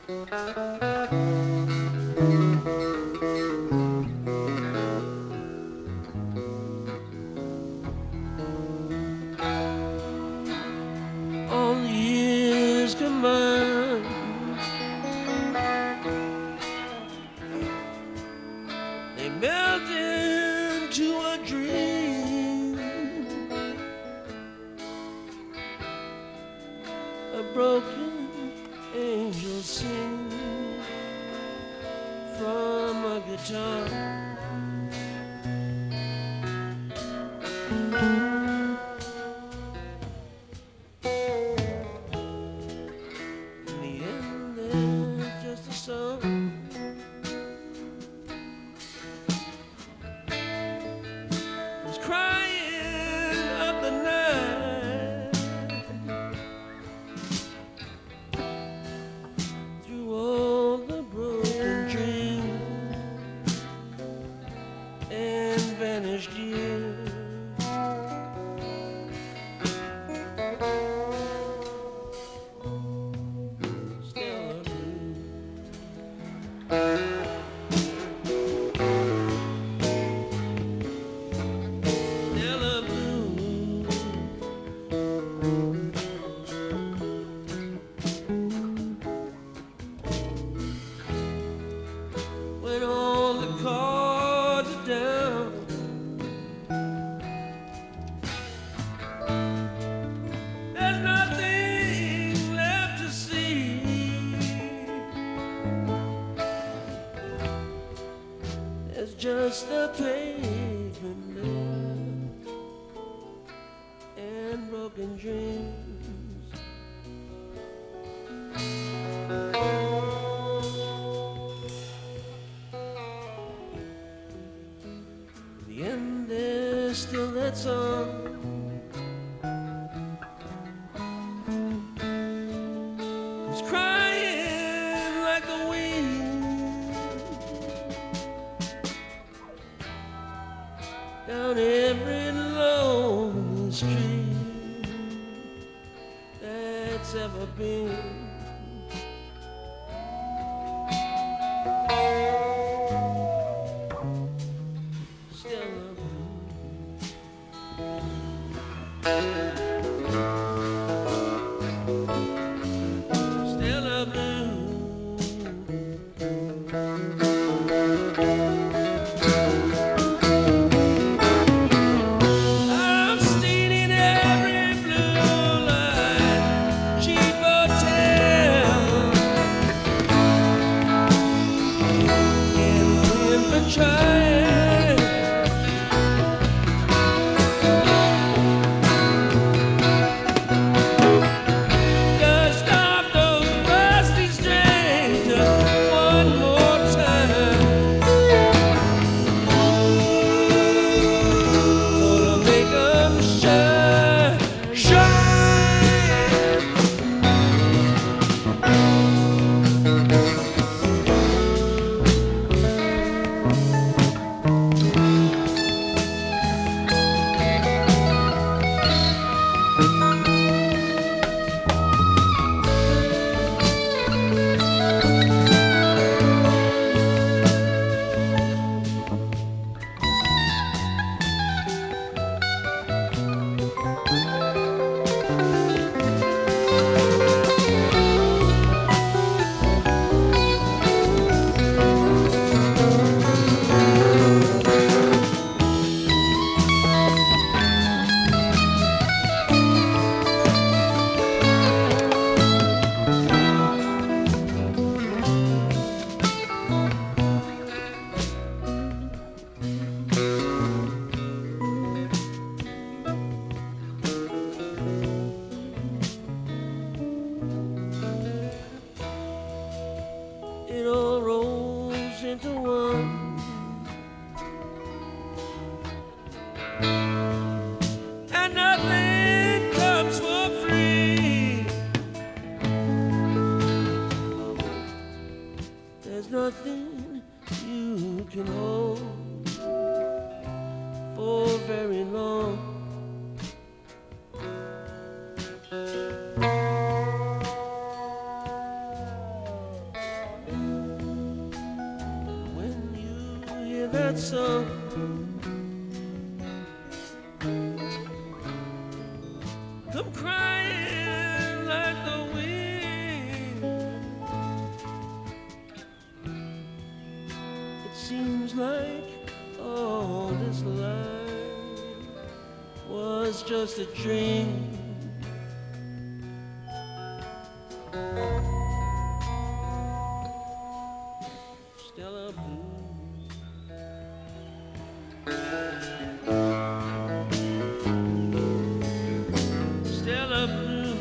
All the years combined, they melt into a dream, a broken angel sings from a guitar. In the end, there's just a song. It's crying up the night through all the broken dreams and vanished years. Stella Blue. Stella Blue. When all the cards are down, there's nothing left to see. There's just the pavement left and broken dreams. In the end, there's still that song. It's crying like the wind down every lonely street that's ever been. Stella Blue. Stella Blue. I'm staying in every blue line, cheap hotel, and win for trying. Dust off those rusty strings just one more time. Gonna make 'em shine, shine. It all rolls into one, and nothing comes for free. There's nothing you can hold for very long. got some. Come crying like the wind. It seems like all this life was just a dream. Stella Blue. Stella Blue.